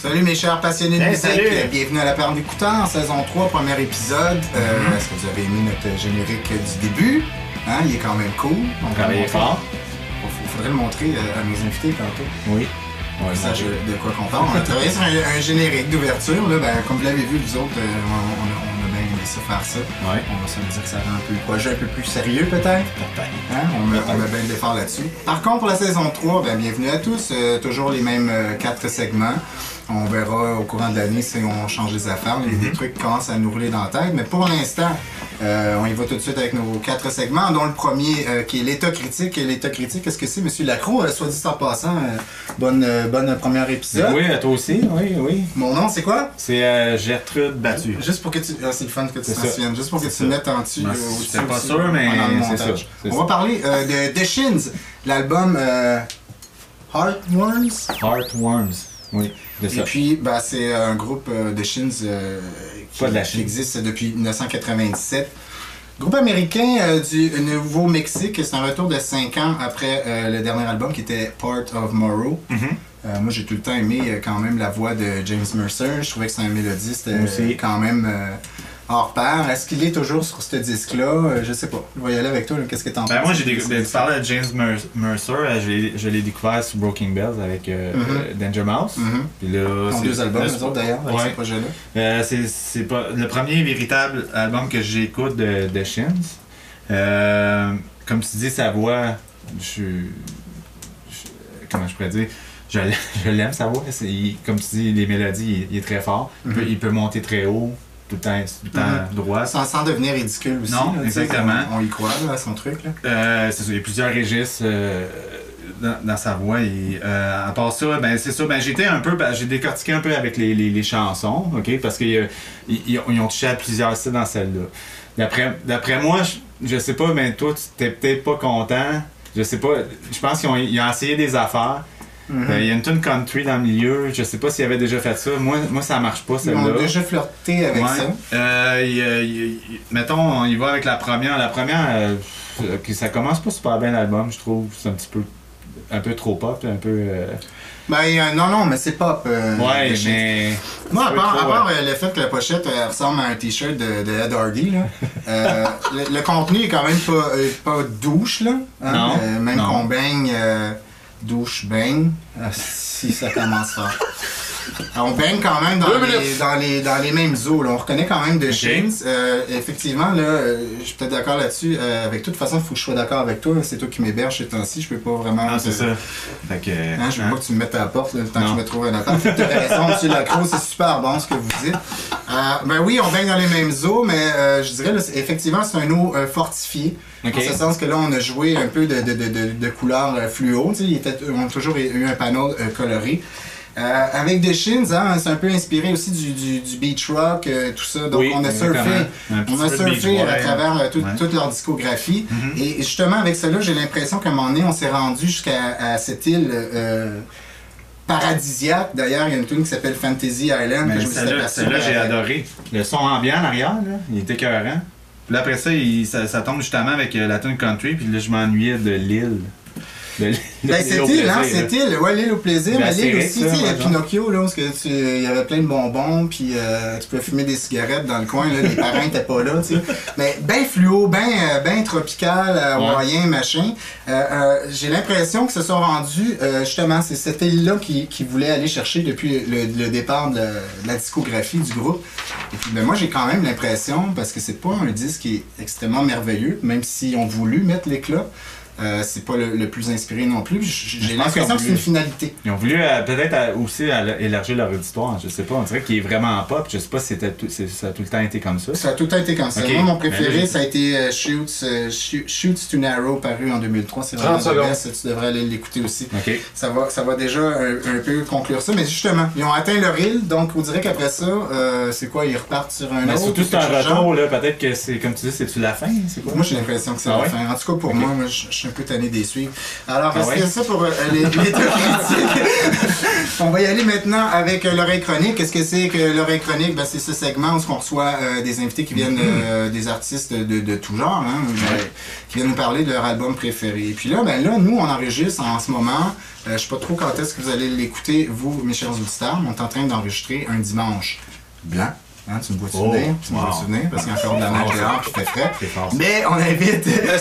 Salut mes chers passionnés de musique, salut. Bienvenue à La Perle d'écoutant, saison 3, premier épisode. Est-ce que vous avez aimé notre générique du début? Hein, il est quand même cool. On travaillait fort. Il faudrait le montrer à nos invités tantôt. Oui. On sache de quoi qu'on parle. On a travaillé sur un générique d'ouverture. Là, comme vous l'avez vu, vous autres, on a bien aimé ça faire ça. Ouais. On va se dire que ça rend un peu le projet un peu plus sérieux peut-être. Hein? On a bien l'effort là-dessus. Par contre, pour la saison 3, bienvenue à tous. Toujours les mêmes 4 segments. On verra au courant de l'année si on change les affaires. Des trucs commencent à nous rouler dans la tête. Mais pour l'instant, on y va tout de suite avec nos 4 segments, dont le premier qui est l'état critique. Et l'état critique, qu'est-ce que c'est, M. Lacroix? Soit dit en passant, bonne premier épisode. Oui, à toi aussi, oui. Mon nom, c'est quoi? C'est Gertrude Battu. Juste pour que tu... c'est le fun que tu t'en souviennes. Juste pour que tu le mettes en dessus. Je pas sûr, mais c'est ça. On va parler de The Shins, l'album Heartworms. Heartworms, oui. Et puis, c'est un groupe de Shins qui existe depuis 1997. Groupe américain du Nouveau-Mexique. C'est un retour de 5 ans après le dernier album qui était Part of Morrow. Moi, j'ai tout le temps aimé quand même la voix de James Mercer. Je trouvais que c'est un mélodiste quand même hors pair. Est-ce qu'il est toujours sur ce disque-là? Je sais pas. Je vais y aller avec toi. Qu'est-ce que t'en penses? Moi, tu parlais de James Mercer. Je l'ai découvert sur Broken Bells avec Danger Mouse. Puis là, ils ont 2 albums, eux autres, d'ailleurs, avec ce projet-là. C'est pas le premier véritable album que j'écoute de Shins. Comme tu dis, sa voix, comment je pourrais dire? Je l'aime, sa voix. Comme tu dis, les mélodies, il est très fort. Il peut monter très haut, tout le temps droit. Sans devenir ridicule aussi. Non, là, exactement. On y croit, là, à son truc. C'est ça, il y a plusieurs registres dans sa voix. Et, à part ça, c'est ça. J'ai décortiqué un peu avec les chansons, ok, parce qu'ils ont touché à plusieurs styles dans celle-là. D'après moi, je sais pas, mais toi, tu t'es peut-être pas content. Je sais pas. Je pense qu'ils ont essayé des affaires. Il y a une tune country dans le milieu, je sais pas s'il avait déjà fait ça. Moi ça marche pas celle-là. Ils ont déjà flirté avec ça. Mettons, on y va avec la première. La première, ça commence pas super bien l'album, je trouve. C'est un peu trop pop, un peu... non, mais c'est pop. Ouais, mais... Moi, à part le fait que la pochette ressemble à un t-shirt de Ed Hardy, là, le contenu est quand même pas douche, là. Hein? Non. Même qu'on baigne... douche, baigne, si ça commence fort. On baigne quand même dans les mêmes eaux. Là. On reconnaît quand même de Shins. Effectivement, là, je suis peut-être d'accord là-dessus. Avec toute façon, il faut que je sois d'accord avec toi. C'est toi qui m'héberge ces temps-ci. Je peux pas vraiment... c'est ça. Fait que, je veux pas que tu me mettes à la porte le temps que je me trouve un appart. Tu as raison, M. Lacroix, c'est super bon ce que vous dites. Oui, on baigne dans les mêmes eaux, mais je dirais, là, effectivement, c'est un eau fortifié. En ce sens que là, on a joué un peu de couleurs fluo. On a toujours eu un panneau coloré. Avec The Shins, c'est un peu inspiré aussi du beach rock, tout ça. Donc on a surfé à travers toute leur discographie. Et justement, avec cela, j'ai l'impression qu'à un moment donné, on s'est rendu jusqu'à cette île paradisiaque. D'ailleurs, il y a une tune qui s'appelle Fantasy Island que je me suis aperçu. Celle-là, j'ai adoré. Le son ambiant en arrière, là, il était écœurant. Puis là, après ça tombe justement avec la tune country, puis là, je m'ennuyais de l'île. Cette île, l'île au plaisir, mais l'île aussi, il y a Pinocchio, là, parce que il y avait plein de bonbons, puis tu pouvais fumer des cigarettes dans le coin, là, les parents étaient pas là, tu sais. Mais ben fluo, ben tropical, hawaïen, machin. J'ai l'impression que se sont rendus, justement, c'est cette île-là qui voulait aller chercher depuis le départ de la discographie du groupe. Et puis, moi, j'ai quand même l'impression, parce que c'est pas un disque qui est extrêmement merveilleux, même s'ils ont voulu mettre l'éclat. C'est pas le plus inspiré non plus. J'ai l'impression que c'est une finalité. Ils ont voulu peut-être aussi élargir leur auditoire. Je sais pas, on dirait qu'il est vraiment pop. Je sais pas si ça a tout le temps été comme ça. Ça a tout le temps été comme ça. Moi, mon préféré, ça a été Shoots to Narrow, paru en 2003. C'est vraiment le best. Tu devrais aller l'écouter aussi. Ça va déjà un peu conclure ça. Mais justement, ils ont atteint leur île, donc on dirait qu'après ça, c'est quoi, ils repartent sur un autre. Surtout c'est un retour, là, peut-être que c'est, comme tu dis, c'est-tu la fin? C'est quoi? Moi, j'ai l'impression que c'est la fin. En tout cas, pour moi, je suis suis un peu tanné des suivre. Alors, c'est ça pour les deux critiques. On va y aller maintenant avec l'oreille chronique. Qu'est-ce que c'est que l'oreille chronique? Ben, c'est ce segment où on reçoit des invités qui viennent, des artistes de tout genre, hein, qui viennent nous parler de leur album préféré. Et puis là, nous, on enregistre en ce moment. Je sais pas trop quand est-ce que vous allez l'écouter, vous, mes chers auditeurs. On est en train d'enregistrer un dimanche blanc. Hein, tu me vois souvenir? Tu me vois souvenir parce qu'il y a encore de la neige dehors et il fait frais. Mais on invite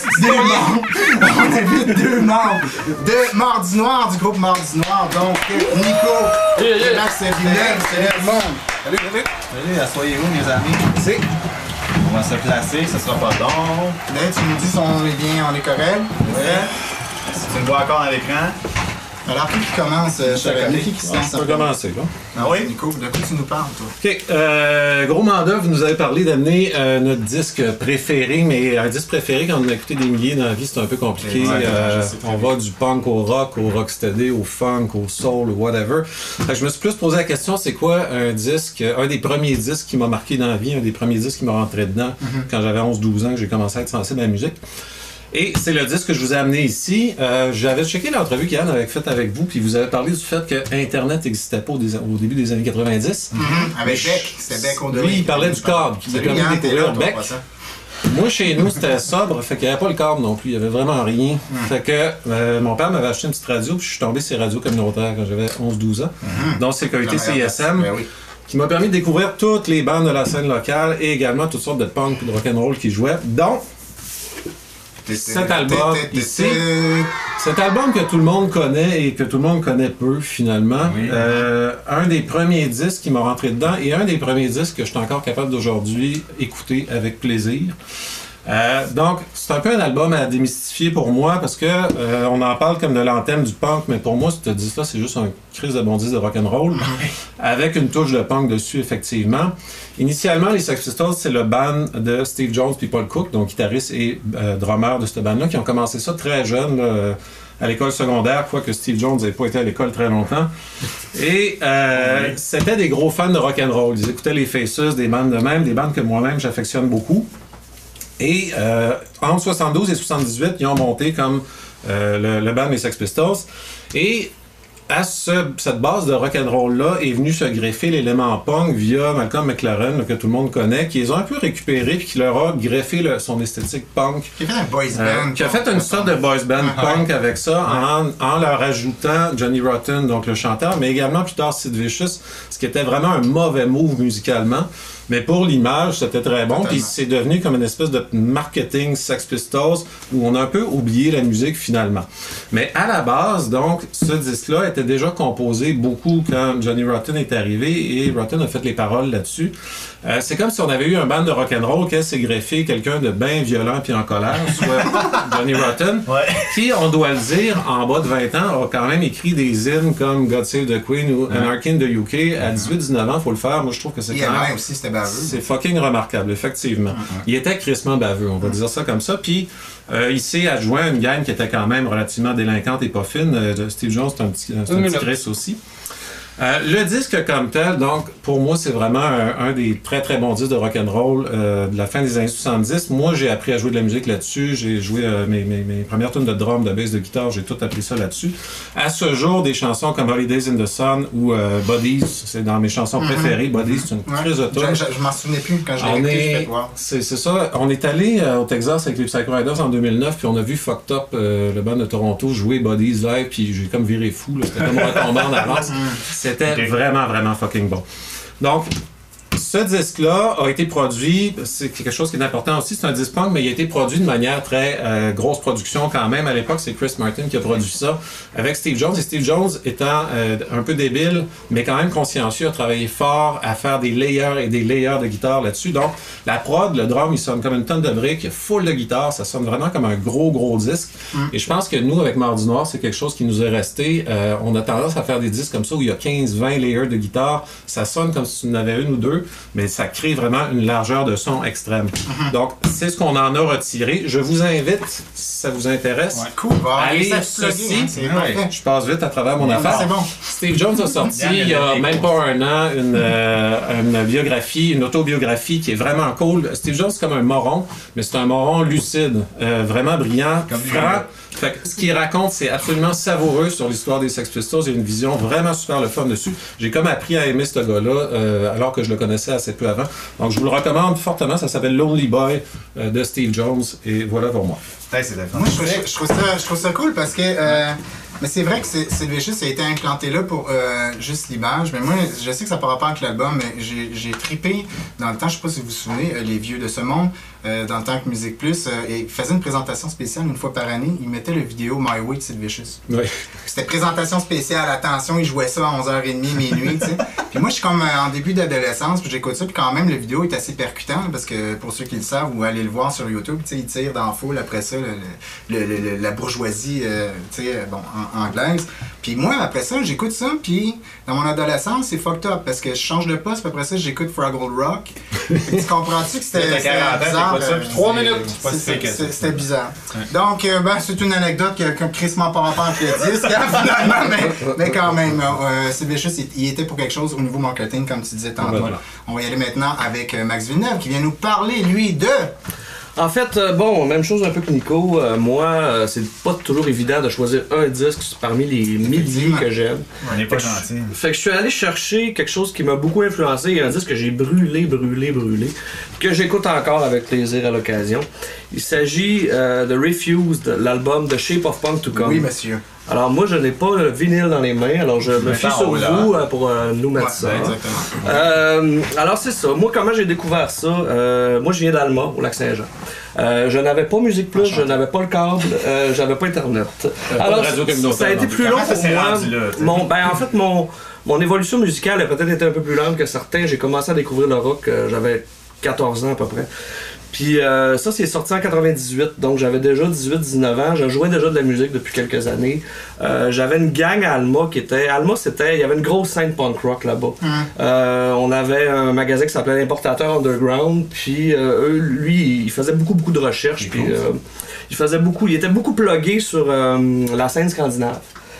deux membres de Mardi Noir, du groupe Mardi Noir. Donc, Nico et Max Villeneuve. Salut tout le monde. Salut. Salut, asseyez-vous, mes amis. Merci. On va se placer, ça sera pas long. Là, tu nous dis si on est bien, on est correct. Ouais. Si tu me vois encore à l'écran. Alors, qui commence, cher ami? Qui se lance? On peut commencer, là. Ah oui? Nico, de quoi tu nous parles, toi? OK. Gros mandat, vous nous avez parlé d'amener notre disque préféré, mais un disque préféré, quand on a écouté des milliers dans la vie, c'est un peu compliqué. On va du punk au rocksteady, au funk, au soul, au whatever. Je me suis plus posé la question, c'est quoi un disque, un des premiers disques qui m'a marqué dans la vie, un des premiers disques qui m'a rentré dedans quand j'avais 11-12 ans, que j'ai commencé à être sensible à la musique. Et c'est le disque que je vous ai amené ici. J'avais checké l'entrevue qu'Yann avait faite avec vous, puis vous avez parlé du fait que Internet n'existait pas au début des années 90. Avec Beck, c'était Beck au début. Lui, il parlait du câble, qui m'a permis de découvrir Beck. Moi, chez nous, c'était sobre, fait qu'il n'y avait pas le câble non plus, il n'y avait vraiment rien. Fait que mon père m'avait acheté une petite radio, puis je suis tombé sur les radios communautaires quand j'avais 11-12 ans, dont Sécurité CISM. Qui m'a permis de découvrir toutes les bandes de la scène locale et également toutes sortes de punk et de rock'n'roll qui jouaient, dont cet album ici, cet album que tout le monde connaît et que tout le monde connaît peu finalement, un des premiers disques qui m'a rentré dedans et un des premiers disques que je suis encore capable d'aujourd'hui écouter avec plaisir. Donc, c'est un peu un album à démystifier pour moi parce que on en parle comme de l'anthème du punk, mais pour moi, ce disque-là, c'est juste un crise de bon disque de rock'n'roll avec une touche de punk dessus, effectivement. Initialement, les Sex Pistols, c'est le band de Steve Jones et Paul Cook, donc guitariste et drummer de cette band-là, qui ont commencé ça très jeune, à l'école secondaire, quoique Steve Jones n'ait pas été à l'école très longtemps. Et c'était des gros fans de rock'n'roll. Ils écoutaient les Faces, des bandes de même, des bandes que moi-même j'affectionne beaucoup. Et entre 72 et 78, ils ont monté comme le band des Sex Pistols. Et à cette base de rock'n'roll-là est venu se greffer l'élément punk via Malcolm McLaren, que tout le monde connaît, qui les a un peu récupérés puis qui leur a greffé son esthétique punk. Qui a fait un boys band. Qui a fait une sorte de boys band punk avec ça, en leur ajoutant Johnny Rotten, donc le chanteur, mais également plus tard Sid Vicious, ce qui était vraiment un mauvais move musicalement. Mais pour l'image, c'était très bon. Puis c'est devenu comme une espèce de marketing Sex Pistols où on a un peu oublié la musique finalement. Mais à la base, donc, ce disque-là était déjà composé beaucoup quand Johnny Rotten est arrivé et Rotten a fait les paroles là-dessus. C'est comme si on avait eu un band de rock'n'roll qui s'est greffé quelqu'un de bien violent puis en colère, soit Johnny Rotten, qui, on doit le dire, en bas de 20 ans, a quand même écrit des hymnes comme God Save the Queen ou Anarchy in the UK. À 18-19 ans, il faut le faire. Moi, je trouve que c'est quand même... aussi, c'était baveux. C'est fucking remarquable, effectivement. Il était crissement baveux, on va dire ça comme ça. Puis, il s'est adjoint à une gang qui était quand même relativement délinquante et pas fine. Steve Jones, c'est un petit Chris aussi. Le disque comme tel, donc, pour moi, c'est vraiment un des très très bons disques de rock'n'roll de la fin des années 70. Moi, j'ai appris à jouer de la musique là-dessus. J'ai joué mes premières tunes de drum, de bass, de guitare. J'ai tout appris ça là-dessus. À ce jour, des chansons comme Holidays in the Sun ou Buddies, c'est dans mes chansons préférées. Buddies, c'est une crise de tune. Je m'en souvenais plus quand je l'ai écouté. C'est ça. On est allé au Texas avec les Psycho Riders en 2009, puis on a vu Fucked Up, le band de Toronto, jouer Buddies live, puis j'ai comme viré fou. C'était comme retombé en avance. C'était vraiment, vraiment fucking bon. Donc, ce disque-là a été produit, c'est quelque chose qui est important aussi, c'est un disque punk, mais il a été produit de manière très grosse production quand même. À l'époque, c'est Chris Martin qui a produit ça avec Steve Jones. Et Steve Jones étant un peu débile, mais quand même consciencieux, a travaillé fort à faire des layers et des layers de guitare là-dessus. Donc, la prod, le drum, il sonne comme une tonne de briques, full de guitare, ça sonne vraiment comme un gros disque. Et je pense que nous, avec Mardi Noir, c'est quelque chose qui nous est resté. On a tendance à faire des disques comme ça où il y a 15-20 layers de guitare. Ça sonne comme si tu en avais une ou deux. mais ça crée vraiment une largeur de son extrême. Donc, c'est ce qu'on en a retiré. Je vous invite, si ça vous intéresse, à lire ceci. Je passe vite à travers mon affaire. C'est bon. Steve Jones a sorti il y a même pas un an une biographie, une autobiographie qui est vraiment cool. Steve Jones, c'est comme un moron, mais c'est un moron lucide, vraiment brillant, franc. Fait que ce qu'il raconte, c'est absolument savoureux sur l'histoire des Sex Pistols. Il y a une vision vraiment super le fun dessus. J'ai comme appris à aimer ce gars-là, alors que je le connaissais assez peu avant. Donc, je vous le recommande fortement. Ça s'appelle Lonely Boy de Steve Jones. Et voilà pour moi. Moi, je trouve ça cool parce que... mais c'est vrai que Sid Vicious a été implanté là pour juste l'image. Mais moi, je sais que ça n'a pas rapport avec l'album, mais j'ai trippé dans le temps, je sais pas si vous vous souvenez, les vieux de ce monde, dans le temps que Musique Plus, et faisait une présentation spéciale une fois par année. Il mettait le vidéo My Way de Sid Vicious. Oui. C'était présentation spéciale, attention, il jouait ça à 11h30, minuit, tu sais. Puis moi, je suis comme en début d'adolescence, puis j'écoute ça, puis quand même, le vidéo est assez percutant, parce que pour ceux qui le savent, ou allez le voir sur YouTube, tu sais, il tire dans la foule après ça, la bourgeoisie, tu sais, bon, anglaise. Puis moi, après ça, j'écoute ça, puis dans mon adolescence, c'est fucked up, parce que je change de poste, puis après ça, j'écoute Fraggle Rock. Tu comprends-tu que c'était bizarre? 3 minutes. C'était bizarre. Donc, c'est une anecdote qui a crissement pas rapport avec le disque, finalement, mais quand même, Sid Vicious, il était pour quelque chose au niveau marketing, comme tu disais tantôt. Voilà. On va y aller maintenant avec Max Villeneuve, qui vient nous parler, lui, de... En fait, même chose un peu que Nico. Moi, c'est pas toujours évident de choisir un disque parmi les milliers que j'aime. On n'est pas gentil. Fait que je suis allé chercher quelque chose qui m'a beaucoup influencé, un disque que j'ai brûlé, que j'écoute encore avec plaisir à l'occasion. Il s'agit de Refused, l'album The Shape of Punk to Come. Oui, monsieur. Alors moi, je n'ai pas le vinyle dans les mains, alors je me fie sur vous pour nous mettre ça. Exactement. Alors c'est ça. Moi, comment j'ai découvert ça? Moi, je viens d'Alma, au Lac-Saint-Jean. Je n'avais pas Musique Plus, je n'avais pas le câble, j'avais pas Internet. Alors, ça a été plus long pour moi. En fait, mon évolution musicale a peut-être été un peu plus lente que certains. J'ai commencé à découvrir le rock, j'avais 14 ans à peu près. Puis ça, c'est sorti en 98, donc j'avais déjà 18-19 ans. Je jouais déjà de la musique depuis quelques années. J'avais une gang à Alma qui était... Alma, il y avait une grosse scène punk rock là-bas. On avait un magasin qui s'appelait l'Importateur Underground, puis lui, il faisait beaucoup de recherches, puis il était beaucoup plugué sur la scène scandinave.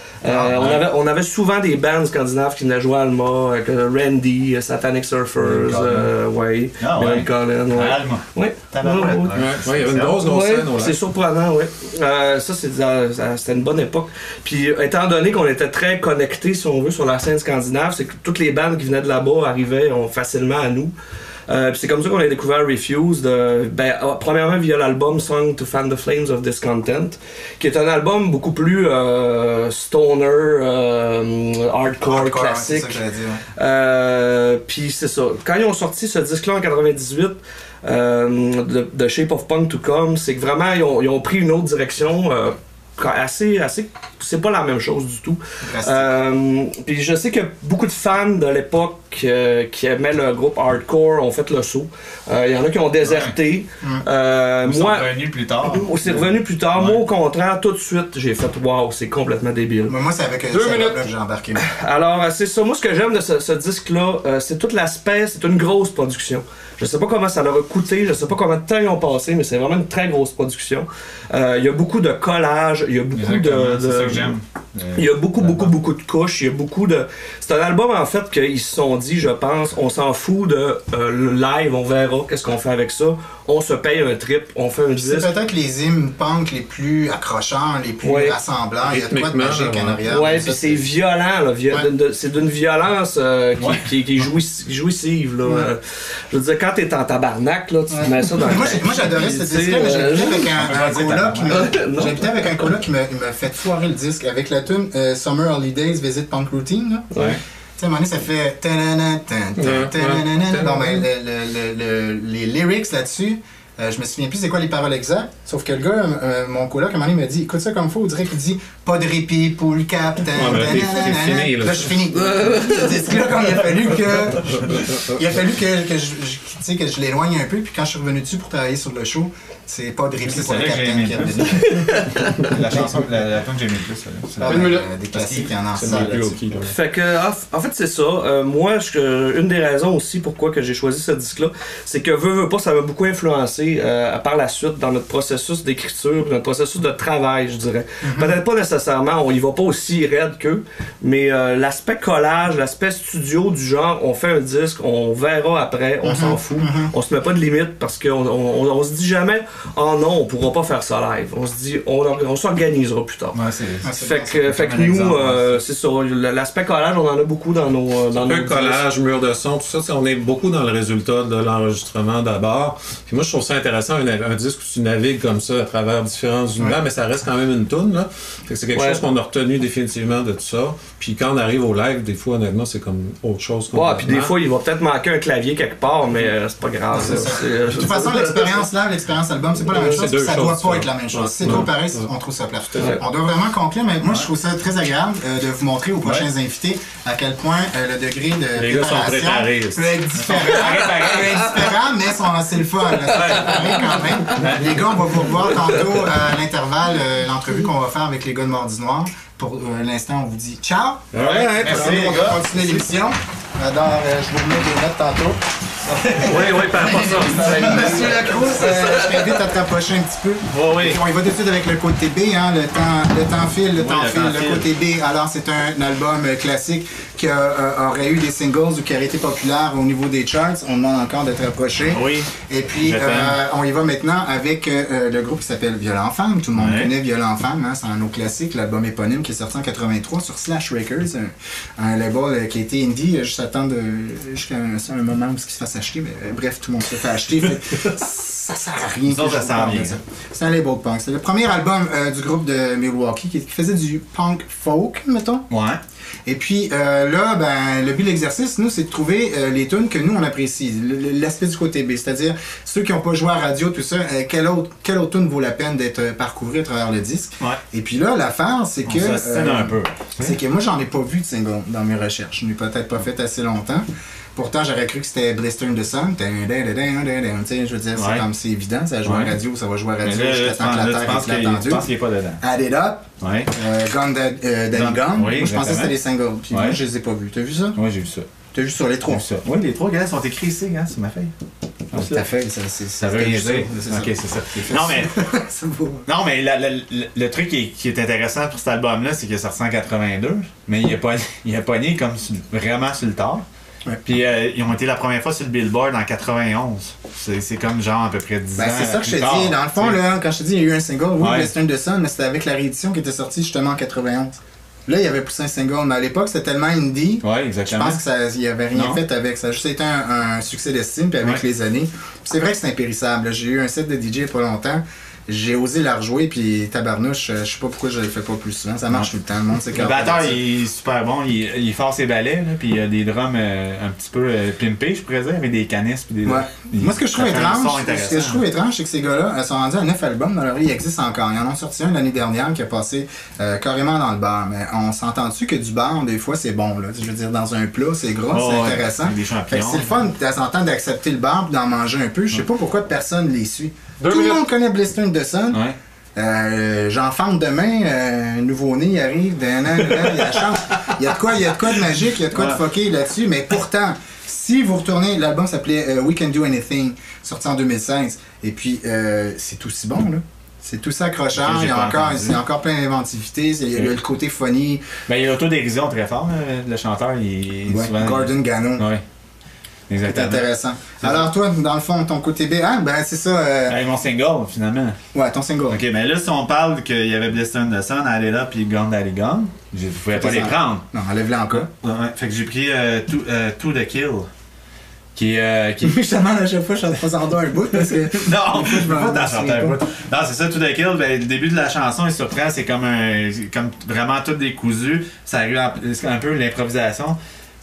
On avait souvent des bands scandinaves qui venaient jouer à Alma, avec Randy, Satanic Surfers, Bill Colin. Oui, il y avait une grosse scène. C'est surprenant, oui. C'était une bonne époque. Puis, étant donné qu'on était très connectés, si on veut, sur la scène scandinave, c'est que toutes les bandes qui venaient de là-bas arrivaient facilement à nous. C'est comme ça qu'on a découvert Refused, premièrement via l'album Song to Fan the Flames of Discontent, qui est un album beaucoup plus stoner, hardcore classique. C'est ça que j'allais dire. Puis c'est ça. Quand ils ont sorti ce disque-là en 98, The Shape of Punk to Come, c'est que vraiment ils ont pris une autre direction. Assez, c'est pas la même chose du tout. Puis je sais que beaucoup de fans de l'époque qui aimaient le groupe hardcore ont fait le saut. Il y en a qui ont déserté. Moi, c'est revenu plus tard. C'est revenu plus tard. Moi, au contraire, tout de suite, j'ai fait wow, c'est complètement débile. Moi, c'est avec 2 minutes que j'ai embarqué. Alors, c'est ça. Moi, ce que j'aime de ce disque-là, c'est tout l'aspect, c'est une grosse production. Je sais pas comment ça leur a coûté, je sais pas combien de temps ils ont passé, mais c'est vraiment une très grosse production. Il y a beaucoup de collages, il y a beaucoup de... C'est ça que j'aime. Il y a beaucoup de couches, il y a beaucoup de... C'est un album, en fait, qu'ils se sont dit, je pense, on s'en fout de live, on verra qu'est-ce qu'on fait avec ça. On se paye un trip, on fait un disque. C'est peut-être les hymnes punk les plus accrochants, les plus rassemblants. Il y a de quoi de magique en arrière. Ouais, puis c'est violent, là. C'est d'une violence qui est jouissive, là. Je veux dire, quand t'es en tabarnak, là, tu te mets ça dans le... Moi, j'adorais ce disque-là, mais j'habitais avec un coloc qui m'a fait foirer le disque avec la tune Summer Holidays Visit Punk Routine. Tu sais, à un moment donné, ça fait... Bon, ben, les lyrics là-dessus, Je me souviens plus c'est quoi les paroles exactes, sauf que le gars, mon coloc, à un moment donné, il m'a dit écoute ça comme faut, on dirait qu'il dit pas de répit pour le cap. Fini, là, je suis fini. C'est là quand il a fallu que je l'éloigne un peu, puis quand je suis revenu dessus pour travailler sur le show, c'est pas de répit pour le capitaine qui a donné. La chanson, la tune que j'ai aimé plus, c'est des classiques, il y en a ça. Fait que, en fait, c'est ça. Moi, une des raisons aussi pourquoi que j'ai choisi ce disque-là, c'est que veux pas, ça m'a beaucoup influencé par la suite dans notre processus d'écriture, notre processus de travail, je dirais. Peut-être pas nécessairement, on y va pas aussi raide qu'eux, mais l'aspect collage, l'aspect studio du genre, on fait un disque, on verra après, on s'en fout. On se met pas de limite parce qu'on se dit jamais oh non, on pourra pas faire ça live. On se dit, on s'organisera plus tard. Ouais, fait que nous, c'est ça, l'aspect collage, on en a beaucoup dans nos collage, mur de son, tout ça, on est beaucoup dans le résultat de l'enregistrement d'abord. Puis moi, je trouve ça intéressant, un disque où tu navigues comme ça à travers différents univers, mais ça reste quand même une toune, là. Fait que c'est quelque chose qu'on a retenu définitivement de tout ça. Puis quand on arrive au live, des fois, honnêtement, c'est comme autre chose. Puis des fois, il va peut-être manquer un clavier quelque part, mais c'est pas grave. De toute façon, l'expérience live, l'expérience album, c'est pas la même chose, ça doit pas être la même chose. C'est trop pareil, on trouve ça plat. On doit vraiment conclure, mais moi je trouve ça très agréable de vous montrer aux prochains invités à quel point le degré de les gars sont préparés peut être différent, mais c'est le fun. Quand même. Les gars, on va vous revoir tantôt à l'intervalle, l'entrevue qu'on va faire avec les gars de Mardi Noir. Pour l'instant, on vous dit ciao. Merci. On va continuer l'émission. Alors, je vais vous mettre des notes tantôt. Oui, par rapport à ça. Monsieur Lacroix, je t'invite à te rapprocher un petit peu. Oui. On y va tout de suite avec le côté B, hein, le temps file. Le côté B, alors c'est un album classique qui aurait eu des singles ou qui aurait été populaire au niveau des charts. On demande encore d'être rapproché. Oui. Et puis, on y va maintenant avec le groupe qui s'appelle Violent Femme. Tout le monde connaît Violent Femme, hein, c'est un autre classique, l'album éponyme qui est sorti en 83 sur Slash Records, un label qui a été indie jusqu'à un moment où il se fasse acheter, mais bref, tout le monde se fait acheter. Ça sert à rien. C'est un label punk. C'est le premier album du groupe de Milwaukee qui faisait du punk folk, mettons. Ouais. Et puis là, le but de l'exercice, nous, c'est de trouver les tunes que nous, on apprécie. L'aspect du côté B, c'est-à-dire ceux qui n'ont pas joué à radio, tout ça, quelle autre tune vaut la peine d'être parcouru à travers le disque. Ouais. Et puis là, l'affaire, c'est que... un peu. C'est que moi, j'en ai pas vu de single dans mes recherches. Je n'ai peut-être pas fait assez longtemps. Pourtant, j'aurais cru que c'était Blister in the Sun. Je veux dire, c'est comme c'est évident, ça joue à radio, ça va jouer à radio jusqu'à temps que la Terre éclate en deux. Je pense qu'il n'est pas dedans. Add It Up, Gone Daddy Gone. Oui, moi, je pensais que c'était des singles. Puis moi, je les ai pas vus. T'as vu ça? Oui, j'ai vu ça. T'as vu sur les trois? Oui, les trois gars sont écrits ici, hein, sur ma feuille. Ta feuille, ça veut rien dire. Ok, c'est ça. Non, mais le truc qui est intéressant pour cet album-là, c'est qu'il est sorti en 82, mais il a pogné comme vraiment sur le tard. Ouais. Puis ils ont été la première fois sur le Billboard en 91. C'est comme genre à peu près 10 ans. C'est ça que je te dis. Dans le fond, là, quand je te dis il y a eu un single, Blister in the Sun, mais c'était avec la réédition qui était sortie justement en 91. Là, il y avait plus un single, mais à l'époque, c'était tellement indie. Ouais, exactement. Je pense qu'il n'y avait rien fait avec. Ça a juste été un succès d'estime, puis avec les années. C'est vrai que c'est impérissable. J'ai eu un set de DJ il n'y a pas longtemps. J'ai osé la rejouer, puis tabarnouche, je sais pas pourquoi je le fais pas plus souvent. Ça marche tout le temps, le monde sait. Le batteur, il est super bon, il force ses balais, là, puis il a des drums un petit peu pimpés, je pourrais dire, avec des canisses. Puis des... Ouais. Moi, ce que je trouve étrange, c'est que ces gars-là sont rendus à 9 albums. Dans leur vie, ils existent encore. Ils en ont sorti un l'année dernière qui a passé carrément dans le bar. Mais on s'entend-tu que du bar, des fois, c'est bon, là. Je veux dire, dans un plat, c'est gras, c'est intéressant. Fait que c'est le fun, de temps en temps, d'accepter le bar et d'en manger un peu. Je sais pas pourquoi personne les suit. Tout le monde connaît Blister in the Sun. J'enfante demain, nouveau-né, il arrive, il y a la chance. Il y a de quoi de magique, il y a de quoi de fucké là-dessus, mais pourtant, si vous retournez, l'album s'appelait We Can Do Anything, sorti en 2016, et puis c'est aussi bon, là. C'est tout ça accrocheur, il y a encore plein d'inventivité, il y a le côté funny. Ben, il y a l'autodérision très fort, le chanteur, il est souvent... Gordon Gano. C'est intéressant. Alors toi, dans le fond, ton côté B, c'est ça... mon single, finalement. Ouais, ton single. Ok, mais là, si on parle qu'il y avait Blister in the Sun, Add It Up puis Gone Daddy Gone, je pouvais pas les prendre. Non, enlève-les encore. Ouais, fait que j'ai pris To The Kill. Qui Justement, à chaque fois, je chante pas en deux un bout parce que... Non, je peux pas t'en chanter un bout. Non, c'est ça, To The Kill, le début de la chanson, il surprend, c'est comme vraiment tout décousu. Ça arrive un peu l'improvisation.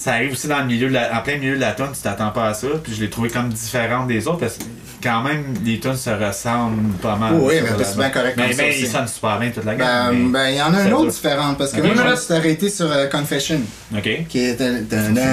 ça arrive aussi dans le milieu en plein milieu de la tune, tu t'attends pas à ça. Puis je l'ai trouvé comme différente des autres parce que quand même les tunes se ressemblent pas mal. Oui, mais c'est bien correct. Mais ils sonnent super bien toute la gamme. Il y en a une autre différente parce que moi je me suis arrêté sur Confession. OK. Qui est un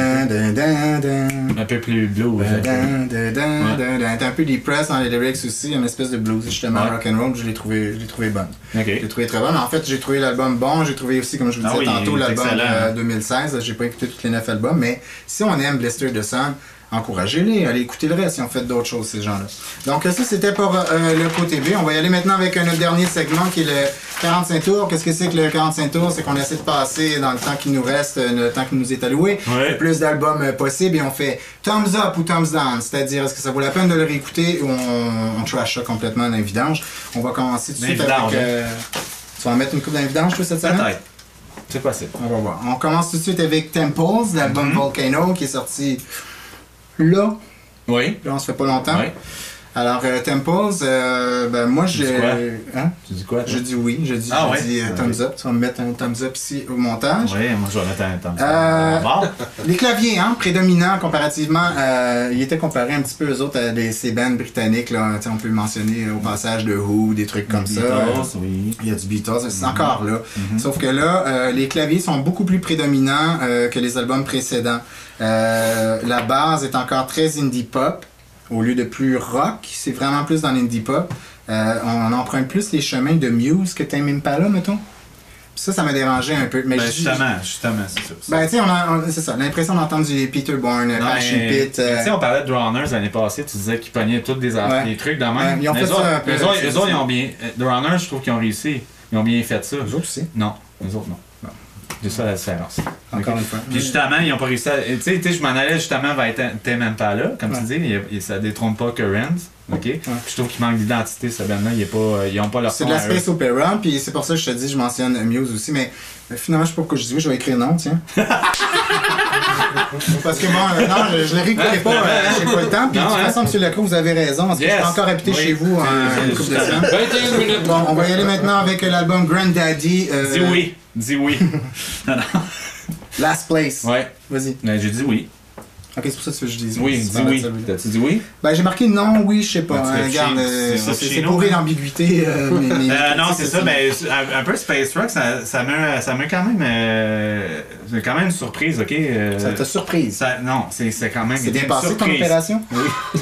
peu plus blues. Un peu depressed dans les lyrics aussi, une espèce de blues justement rock'n'roll. Je l'ai trouvé bonne. OK. Je l'ai trouvé très bonne. En fait, j'ai trouvé l'album bon. J'ai trouvé aussi, comme je vous disais tantôt, l'album 2016. J'ai pas écouté tous les 9 albums, mais si on aime Blister the Sun, encouragez-les, allez écouter le reste si on fait d'autres choses, ces gens-là. Donc ça, c'était pour le côté B. On va y aller maintenant avec notre dernier segment qui est le 45 tours. Qu'est-ce que c'est que le 45 tours? C'est qu'on essaie de passer dans le temps qui nous reste, le temps qui nous est alloué, le plus d'albums possible et on fait thumbs up ou thumbs down. C'est-à-dire, est-ce que ça vaut la peine de le réécouter ou on trash ça complètement dans les vidanges? On va commencer tout de suite avec... tu vas en mettre une coupe dans les vidanges, toi, cette semaine? Peut-être. C'est possible. On va voir. On commence tout de suite avec Temples, l'album Volcano, qui est sorti là. Oui. Là, on se fait pas longtemps. Oui. Alors, Temples, moi, j'ai... Hein? Tu dis quoi? Je dis oui. Je dis thumbs up. Tu vas me mettre un thumbs up ici au montage. Oui, moi, je vais mettre un thumbs up. Les claviers, prédominants comparativement, ils étaient comparés un petit peu aux autres, ces bands britanniques. Là, on peut mentionner au passage de Who, des trucs comme ça. Oui. Il y a du Beatles, c'est encore là. Sauf que là, les claviers sont beaucoup plus prédominants que les albums précédents. La base est encore très indie pop. Au lieu de plus rock, c'est vraiment plus dans l'indie pop. On emprunte plus les chemins de Muse que Tame Impala, mettons. Ça m'a dérangé un peu. Mais justement, c'est ça. Ben, tu sais, c'est ça. L'impression d'entendre du Peter Bourne, Passion Pit. Tu sais, on parlait de Drowners l'année passée, tu disais qu'ils pognaient tous des trucs de même. Ils ont fait ça un peu. Les autres, ils ont bien. Drowners, je trouve qu'ils ont réussi. Ils ont bien fait ça. Les autres aussi? Non, les autres, non. C'est ça la différence. Encore une fois. Puis justement, ils n'ont pas réussi à. Tu sais, je m'en allais justement vers Tame Impala, comme tu dis, ça détrône pas Currents. OK? Puis je trouve qu'il manque d'identité, ce band-là. Ils n'ont pas leur c'est de la space opera, puis c'est pour ça que je te dis, je mentionne Muse aussi, mais finalement, je sais pas pourquoi je dis oui, je vais écrire non, tiens. Parce que bon, non, je ne réécoutais pas, j'ai pas le temps, puis de toute façon, M. Lacroix, vous avez raison, parce que je suis encore habité chez vous en couple de semaines. 21 minutes. Bon, on va y aller maintenant avec l'album Granddaddy. Dis oui. Dis oui. Last Place. Ouais. Vas-y. J'ai dit oui. Ok, c'est pour ça que je dis oui. Dis oui. T'as-tu dit oui? Ben, j'ai marqué non, oui, je sais pas. Regarde, c'est bourré d'ambiguïté. Non, c'est ça. Ben, un peu Space Rock, ça m'a quand même. C'est quand même une surprise, ok? Ça t'a surprise? Non, c'est quand même. C'est bien passé ton opération? Oui.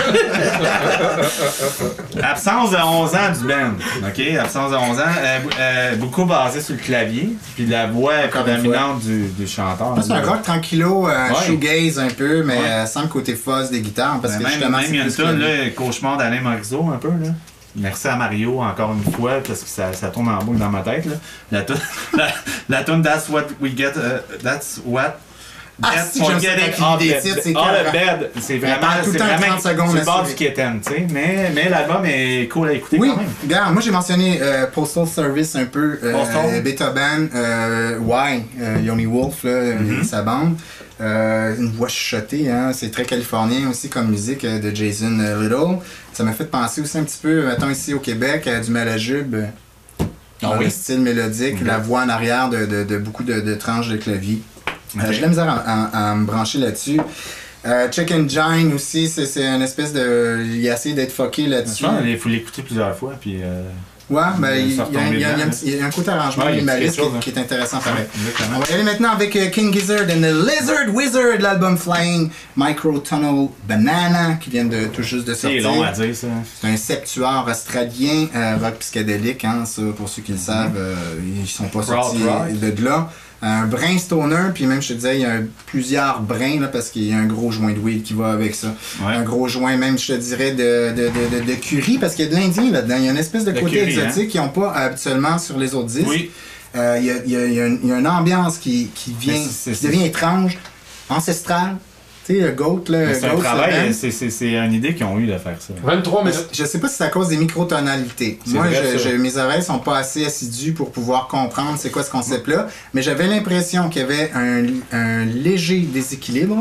Absence de 11 ans du band. Ok? Absence de 11 ans. Beaucoup basé sur le clavier. Puis la voix prédominante du chanteur. C'est un rock tranquillo, shoegaze un peu, mais sans le côté fuzz des guitares. Parce que justement, même il y a une tune, Cauchemar d'Alain Morisot, un peu, là. Merci à Mario encore une fois parce que ça tourne en boucle dans ma tête. Là. La tune That's What We Get. That's What. Si j'aime ça, des titres, c'est le bed, c'est vraiment tout le temps 30 secondes. C'est le bord du Kitten, tu sais. Mais l'album est cool à écouter quand même. Regarde, moi j'ai mentionné Postal Service un peu, Beethoven, Yoni Wolf, sa bande. Une voix chuchotée, c'est très californien aussi comme musique de Jason Little. Ça m'a fait penser aussi un petit peu, mettons ici au Québec, du Malajube. Dans le style mélodique, la voix en arrière de beaucoup de tranches de clavier. J'ai de la misère à me brancher là-dessus. Check Engine aussi, c'est une espèce de... Il a essayé d'être fucké là-dessus. Il faut l'écouter plusieurs fois, puis... Ouais, ben il y a un côté arrangement minimaliste qui est intéressant pareil. On va y aller maintenant avec King Gizzard and the Lizard Wizard, l'album Flying Micro Tunnel Banana, qui vient tout juste de sortir. C'est long à dire, ça. C'est un septuor australien, rock psychédélique, ça, pour ceux qui le savent, ils sont pas sortis de là. Un brin stoner, puis même je te disais, il y a plusieurs brins là, parce qu'il y a un gros joint de weed qui va avec ça. Ouais. Un gros joint même, je te dirais, de curry, parce qu'il y a de l'Indien là-dedans. Il y a une espèce de côté curry, exotique qu'ils n'ont pas habituellement sur les autres disques. Oui. Il y a une ambiance qui devient étrange, ancestrale. Tu sais, le GOAT, là. C'est un travail, c'est une idée qu'ils ont eu de faire ça. 23 minutes. Je sais pas si c'est à cause des microtonalités. Moi, mes oreilles sont pas assez assidues pour pouvoir comprendre c'est quoi ce concept-là, mais j'avais l'impression qu'il y avait un léger déséquilibre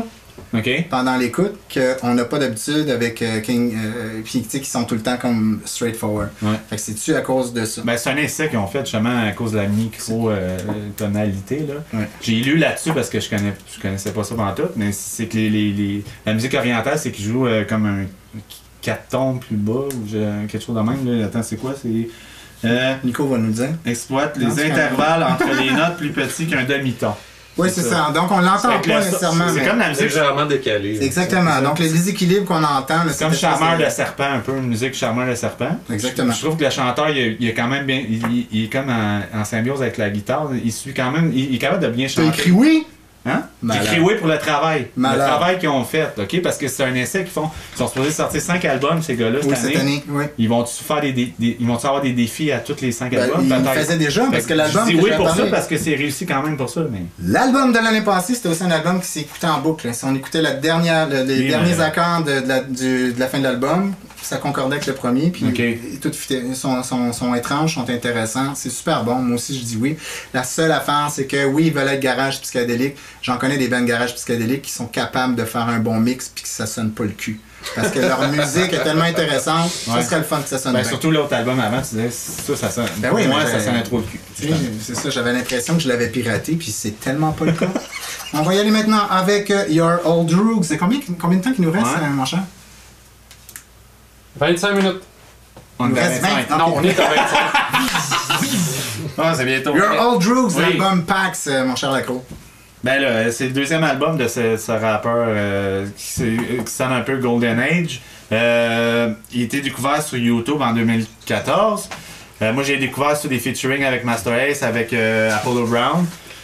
pendant l'écoute qu'on n'a pas d'habitude avec King, puis qui sont tout le temps comme straightforward. Fait que c'est-tu à cause de ça? Ben, c'est un essai qu'ils ont fait justement à cause de la micro-tonalité. J'ai lu là-dessus parce que je connaissais pas ça pantoute, mais c'est que la musique orientale, c'est qu'ils jouent comme un 4 tons plus bas ou quelque chose de même. Là. Attends, c'est quoi? C'est... Nico va nous le dire. Exploite les intervalles entre les notes plus petits qu'un demi-ton. Oui, c'est ça. Donc, on l'entend pas nécessairement. C'est comme la musique légèrement décalée. Exactement. Donc, les déséquilibres qu'on entend... C'est comme Charmeur de serpent, un peu, une musique Charmeur de serpent. Exactement. Je trouve que le chanteur, il est quand même bien... Il est comme en symbiose avec la guitare. Il suit quand même... Il est capable de bien chanter. T'as écrit oui? Hein? J'ai écrit oui pour le travail. Malade. Le travail qu'ils ont fait, OK? Parce que c'est un essai qu'ils font. Ils sont supposés sortir 5 albums, ces gars-là, cette année. Oui. Ils vont-tu faire ils vont avoir des défis à tous les 5 albums? Ils le faisaient déjà, parce que l'album... Je dis oui pour ça, parce que c'est réussi quand même pour ça, mais... L'album de l'année passée, c'était aussi un album qui s'écoutait en boucle. Si on écoutait les derniers accords de la fin de l'album, ça concordait avec le premier, puis tout sont étranges, sont intéressants. C'est super bon. Moi aussi, je dis oui. La seule affaire, c'est que oui, ils veulent être garage psychédélique. J'en connais des bands garage psychédéliques qui sont capables de faire un bon mix puis que ça sonne pas le cul. Parce que leur musique est tellement intéressante, ça serait le fun que ça sonne bien. Surtout l'autre album avant, tu disais, ça sonne. Moi, ça sonnait trop le cul. C'est ça, j'avais l'impression que je l'avais piraté, puis c'est tellement pas le cas. On va y aller maintenant avec Your Old Drugs. C'est combien de temps qu'il nous reste, mon cher? 25 minutes. On est à 25. Non, on est à 25. C'est bientôt. Your Old Drugs, l'album Pax, mon cher Lacroix. Ben là, c'est le deuxième album de ce rappeur qui sonne un peu Golden Age. Il a été découvert sur YouTube en 2014. Moi, j'ai découvert sur des featuring avec Master Ace, avec Apollo Brown.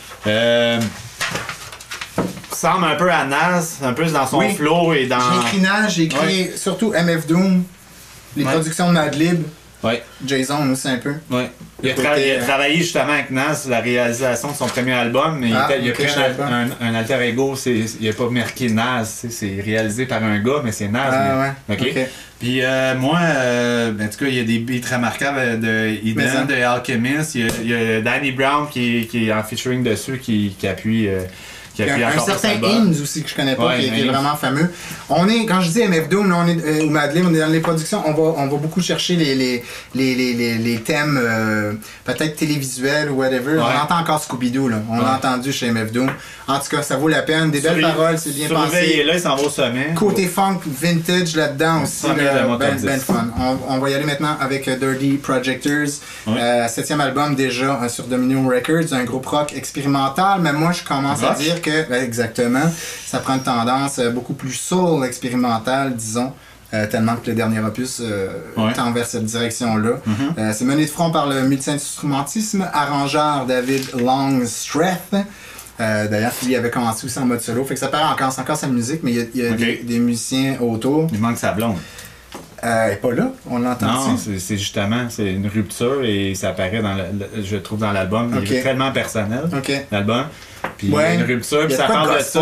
Ressemble un peu à Nas, un peu dans son flow et dans... J'ai écrit Nas, j'ai écrit surtout MF Doom, les productions de Madlib. Jason aussi un peu. Il a travaillé justement avec Nas sur la réalisation de son premier album, mais il a pris un alter ego, il n'a pas marqué Nas, c'est réalisé par un gars, mais c'est Nas. Puis moi, en tout cas, il y a des beats remarquables de Eden, de Alchemist, il y a Danny Brown qui est en featuring dessus, qui appuie... Il y a un certain Inns aussi que je connais pas, qui est vraiment fameux. On est, quand je dis MF Doom, là, on est, ou Madlib, on est dans les productions, on va beaucoup chercher les thèmes peut-être télévisuels ou whatever. On entend encore Scooby-Doo, là. On l'a entendu chez MF Doom. En tout cas, ça vaut la peine. Des belles paroles, c'est bien pensé. Là, il s'en va au sommet. Côté funk vintage là-dedans aussi, ben fun. On va y aller maintenant avec Dirty Projectors. 7e album déjà sur Dominion Records, un groupe rock expérimental, mais moi je commence à dire que, exactement, ça prend une tendance beaucoup plus soul expérimentale, disons. Tellement que le dernier opus tend vers cette direction-là. C'est mené de front par le multi-instrumentisme arrangeur David Longstreth. D'ailleurs, il avait commencé aussi en mode solo. Fait que ça paraît encore, c'est encore sa musique, mais il y a des musiciens autour. Il manque sa blonde. Elle n'est pas là, on l'entend. Non, c'est justement, c'est une rupture et ça apparaît je trouve dans l'album. Il est tellement personnel, l'album. Puis il y a une rupture, puis ça parle de ça.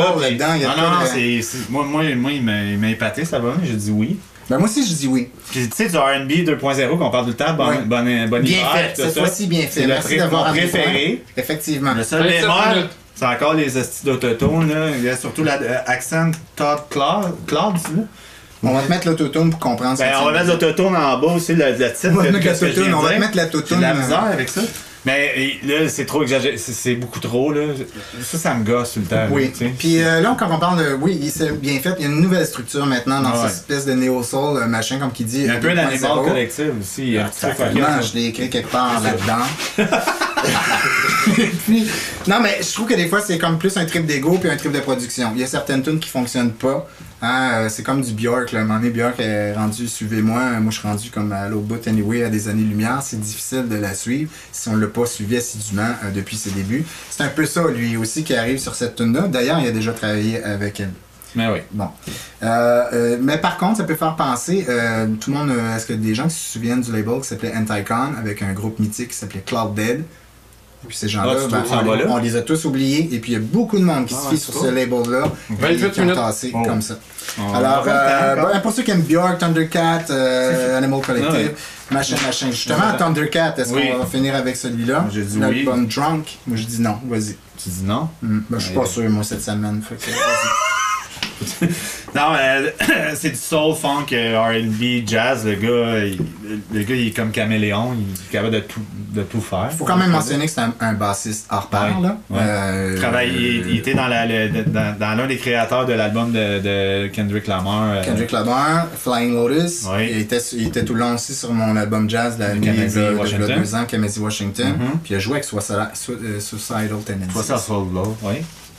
Moi, il m'a épaté cet album, j'ai dit oui. Ben moi aussi, je dis oui. Puis tu sais, du R&B 2.0 qu'on parle tout le temps, bonne bien fait, cette fois-ci bien fait. C'est mon préféré. Effectivement. Le seul bémol, c'est encore les hosties d'autotone, là. Il y a surtout l'accent Todd Cloud, là. On va te mettre l'autotune pour comprendre ça. On va mettre l'autotune en bas aussi, le titre. On va te mettre l'autotune. J'ai de la misère avec ça. Mais là, c'est trop exagéré. C'est beaucoup trop, là. Ça me gosse tout le temps. Oui. Puis là, quand on parle de... Oui, c'est bien fait. Il y a une nouvelle structure maintenant dans cette espèce de néo-soul, machin, comme qui dit... Il y a un peu d'animal collective aussi. Je l'ai écrit quelque part là-dedans. Puis, non, mais je trouve que des fois, c'est comme plus un trip d'ego puis un trip de production. Il y a certaines tunes qui fonctionnent pas. C'est comme du Björk, là. À un moment donné, Björk est rendu, suivez-moi. Moi, je suis rendu comme à l'autre bout, anyway, à des années-lumière. C'est difficile de la suivre si on l'a pas suivi assidûment depuis ses débuts. C'est un peu ça, lui aussi, qui arrive sur cette tune-là. D'ailleurs, il a déjà travaillé avec elle. Mais oui. Bon. Mais par contre, ça peut faire penser, tout le monde, est-ce que des gens qui se souviennent du label qui s'appelait Anticon avec un groupe mythique qui s'appelait Cloud Dead? Et puis ces gens-là, on les a tous oubliés. Et puis il y a beaucoup de monde qui se fie sur ce label-là. 28 minutes. Comme ça. Alors, pour ceux qui aiment Björk, Thundercat, Animal Collective, machin. Justement, Thundercat, est-ce qu'on va finir avec celui-là? J'ai dit l'album Drunk. Moi, je dis non. Vas-y. Tu dis non? Je suis pas sûr, moi, cette semaine. Fait que, Non, c'est du soul, funk, R&B, jazz. Le gars, il est comme caméléon, il est capable de tout faire. Faut quand même mentionner que c'est un bassiste hors pair, là. Ouais. Il était dans l'un des créateurs de l'album de Kendrick Lamar. Kendrick Lamar, Flying Lotus. Oui. Il était tout le long aussi sur mon album jazz de de 2 ans, Kamasi Washington. Puis il a joué avec Suicidal Tendencies. Suicidal Low, oui.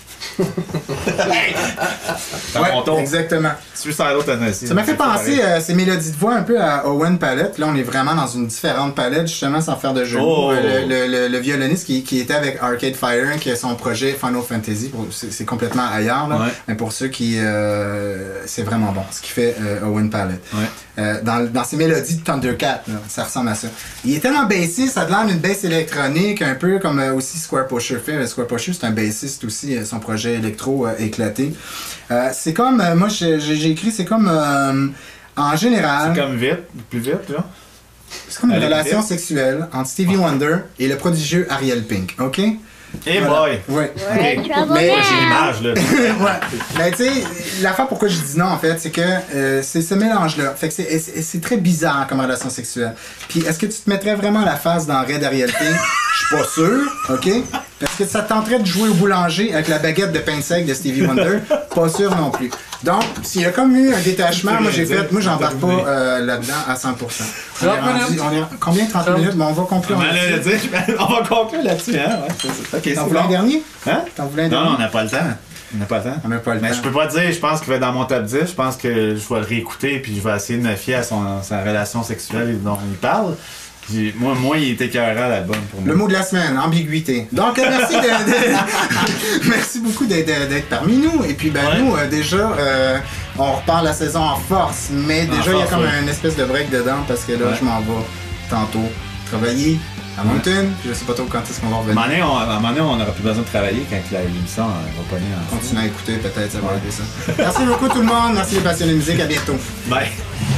Ouais, exactement. Ça m'a fait penser ces mélodies de voix un peu à Owen Palette. Là, on est vraiment dans une différente palette, justement, sans faire de jeu. Le violoniste qui était avec Arcade Fire, qui est son projet Final Fantasy, c'est complètement ailleurs. Là. Ouais. Mais pour ceux qui... c'est vraiment bon, ce qu'il fait Owen Palette. Ouais. Dans ses mélodies de Thundercat, là, ça ressemble à ça. Il est tellement bassiste, ça a l'air d'une bass électronique, un peu comme aussi Square Pusher fait. Square Pusher, c'est un bassiste aussi, son projet électro éclaté. C'est comme, moi j'ai écrit, c'est comme en général. C'est comme plus vite, là. C'est comme une relation sexuelle entre Stevie Wonder et le prodigieux Ariel Pink, ok? Hey boy! Ouais. Okay. Mais j'ai l'image, là. Ouais. Mais tu sais, l'affaire pourquoi je dis non, en fait, c'est que c'est ce mélange-là. Fait que c'est très bizarre comme relation sexuelle. Puis est-ce que tu te mettrais vraiment la face dans Red Ariel Pink? Je suis pas sûr, ok? Est-ce que ça te tenterait de jouer au boulanger avec la baguette de pain sec de Stevie Wonder? Pas sûr non plus. Donc, s'il y a comme eu un détachement, moi j'embarque pas là-dedans à 100%. On est combien? 30 minutes? Mais on va conclure là-dessus. On va conclure là-dessus, hein? Ouais, okay, t'en voulais un dernier? Hein? Non, on n'a pas le temps. On n'a pas le temps. Mais je peux pas dire, je pense qu'il va être dans mon top 10. Je pense que je vais le réécouter puis je vais essayer de me fier à sa relation sexuelle dont il parle. Puis moi, il était écœurant l'album pour moi. Le mot de la semaine, ambiguïté. Donc, merci merci beaucoup d'être parmi nous. Et puis, nous, déjà, on repart la saison en force. Mais déjà, il y a comme une espèce de break dedans parce que là, je m'en vais tantôt travailler à Moncton. Je sais pas trop quand est-ce qu'on va revenir. À un moment donné, on n'aura plus besoin de travailler quand l'émission va pogner. Continuez à écouter, peut-être, ça va aider ça. Merci beaucoup tout le monde. Merci les passionnés de musique. À bientôt. Bye.